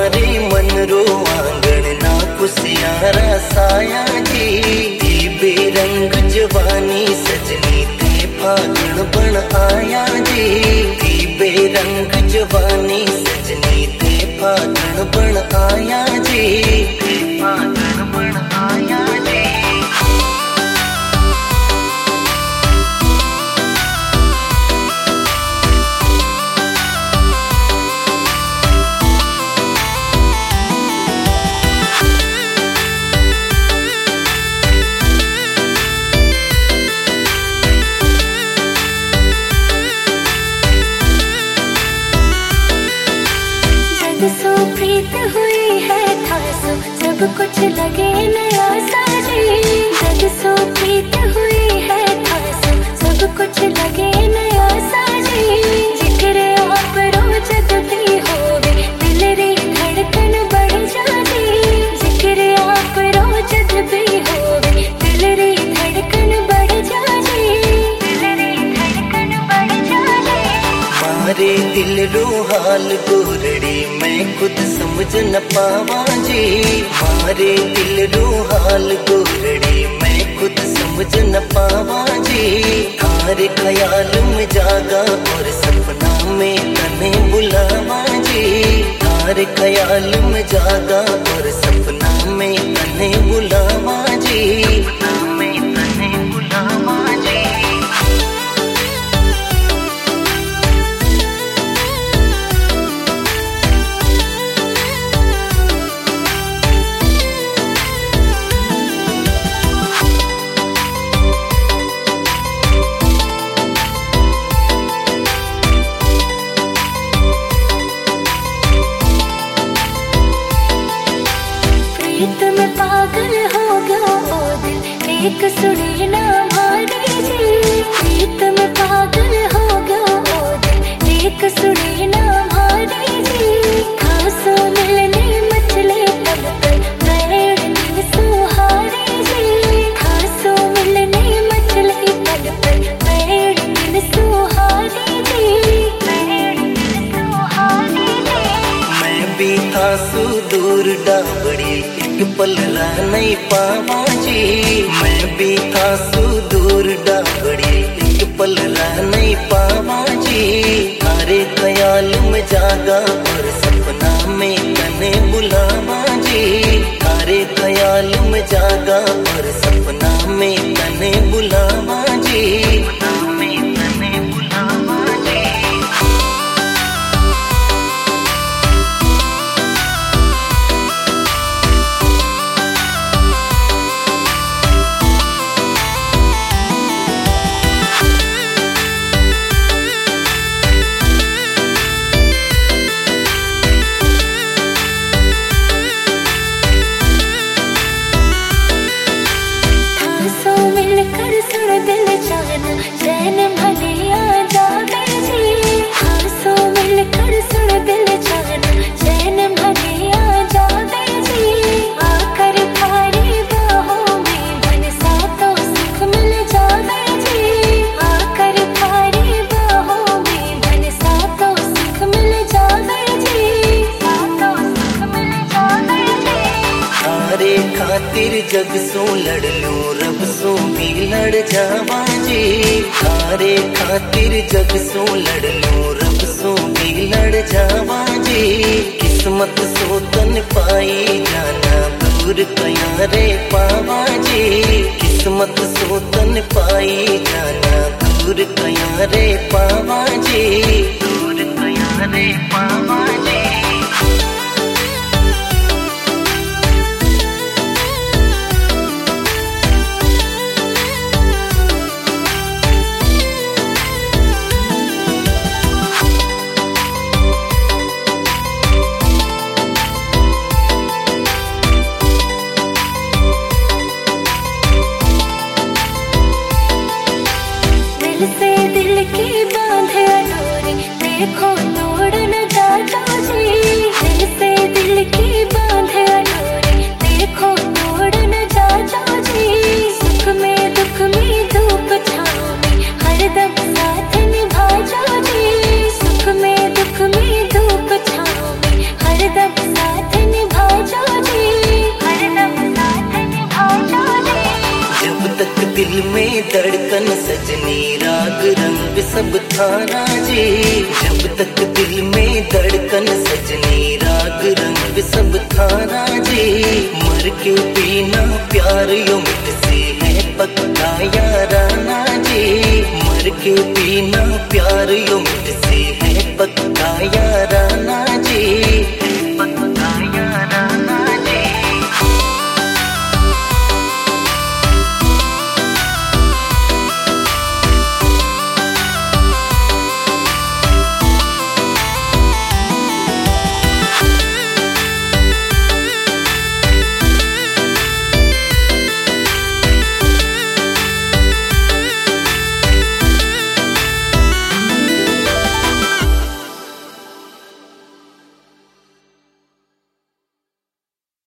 मारे मन रो आंगन ना कुसियारा साया जी। बेरंग जवानी सजनी ते फागुन बन आया जी। बेरंग जवानी सजनी ते फागुन बन आया जी। फागुन बन आया जी। सो प्रीत हुई है खासो सब कुछ लगे नया साजी। जग सो प्रीत हुई है खासो सब कुछ लगे नया साजी। जिक्र आप रोज भी होवे दिल री धड़कन बढ़ जाती। जिक्र आप रोज भी होवे दिल री धड़कन बढ़ जाती। दिल री धड़कन बढ़ जाती। मारे दिल रो हाल गोरड़ी मैं खुद समझ न पावा जी। मारे दिल रो हाल गोरड़ी मैं खुद समझ न पावा जी। थारे ख्याल में जागा और सपना में तने बुलावा जी। थारे ख्याल में जागा और सपना में तने बुलावा जी। सपना में तने बुलावा जी। प्रीत में पागल हो गया ओ दिल एक सुनी ना हमारी जी। प्रीत में पागल हो गया ओ दिल एक सुनी ना हमारी जी। खासो मिलने मचले तब तक मैं दिन सुहारी जी। खासो मिलने मचले तब तक मैं दिन सुहारी जी। मैं दिन सुहारी जी। मैं भी था सुदूर डाबड़ी एक पल ला नहीं पावा जी। मैं भी था सुदूर डाबड़ी एक पल ला नहीं पावा जी। थारे ख्याल में जागा और सपना में तने बुलावा जी। थारे ख्याल में जागा और सपना में तने बुलावा जी। सपना में तने बुलावा जी। सो मिलकर सुन दिल जाना चैन भले आ जावे जी। हाँ सो मिलकर सुन दिल जाना चैन भले आ जावे जी। आकर थारी बाहों में बनसा तो सुख मिल जावे जी। आकर थारी बाहों में बनसा तो सुख मिल जावे जी। तो सुख मिल जावे जी। थारे खातिर जग सो लड़ लूं रब सो भी लड़ जावा जी। थारे खातिर जग सो लड़ लूं रब सो भी लड़ जावा जी। किस्मत सो तन पाई जाना दूर कया रे पावा जी। किस्मत सो तन पाई जाना दूर कया रे पावा जी। दूर कया रे पावा जी। दिल से दिल की बांधे डोरी देखो तोड़ न जाता थारा जी। जब तक दिल में धड़कन सजनी राग रंग सब थारा जी। मर के बिना प्यार यो मिट से है पक्का याराना जी। मर के बिना प्यार यो मिट से है पक्का याराना जी।